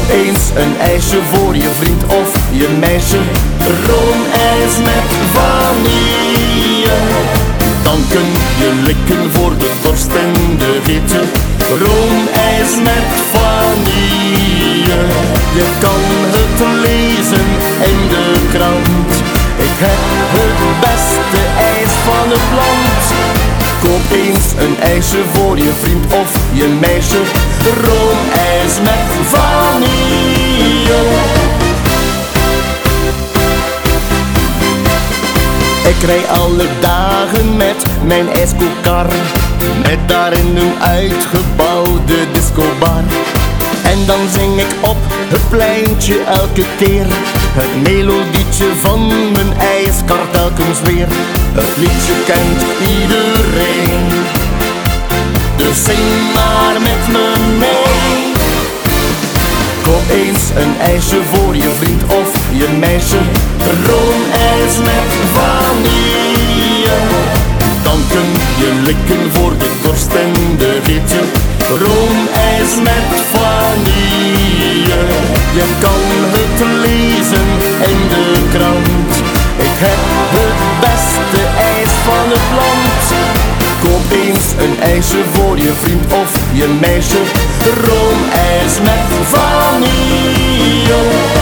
Koop eens een ijsje voor je vriend of je meisje. Roomijs met vanille. Dan kun je likken voor de dorst en de hitte. Roomijs met vanille. Je kan het lezen in de krant. Ik heb het beste ijs van het land. Koop eens een ijsje voor je vriend of je meisje. Roomijs met vanille. Ik rij alle dagen met mijn ijskookkar, met daarin een uitgebouwde discobar. En dan zing ik op het pleintje elke keer het melodietje van mijn ijskar telkens weer. Het liedje kent iedereen, dus zing maar met me mee. Koop eens een ijsje voor je vriend of je meisje. Roomijs met vanille. Dan kun je likken voor de dorst en de hitte. Roomijs met vanille. Je kan het lezen in de krant. Ik heb het beste ijs van het land. Koop eens een ijsje voor je vriend of je meisje. Roomijs met vanille.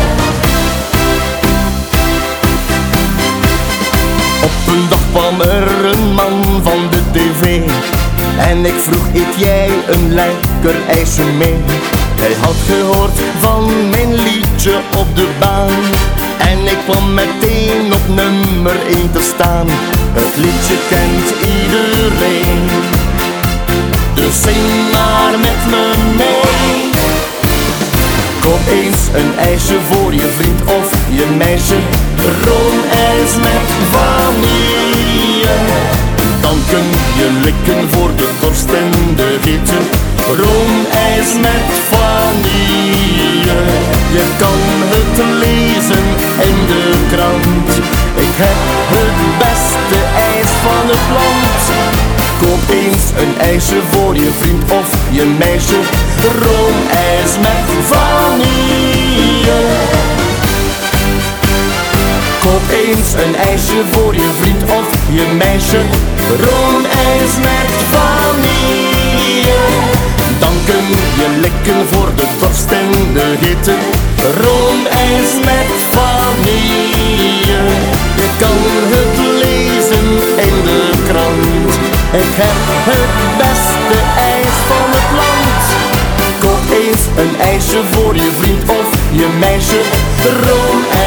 Op een dag kwam er een man van de tv en ik vroeg, eet jij een lekker ijsje mee? Hij had gehoord van mijn liedje op de baan en ik kwam meteen op nummer 1 te staan. Het liedje kent iedereen, dus zing maar met me mee. Koop eens een ijsje voor je vriend of je meisje. Roomijs met vanille. Dan kun je likken voor de dorst en de hitte. Roomijs met vanille. Je kan het lezen in de krant. Ik heb het beste ijs van het land. Koop eens een ijsje voor je vriend of je meisje. Roomijs met vanille. Koop eens een ijsje voor je vriend of je meisje. Roomijs met vanille. Dan kun je likken voor de dorst en de hitte. Roomijs met vanille. Je kan het lezen in de krant. Ik heb het beste ijs van het land. Koop eens een ijsje voor je vriend of je meisje. Roomijs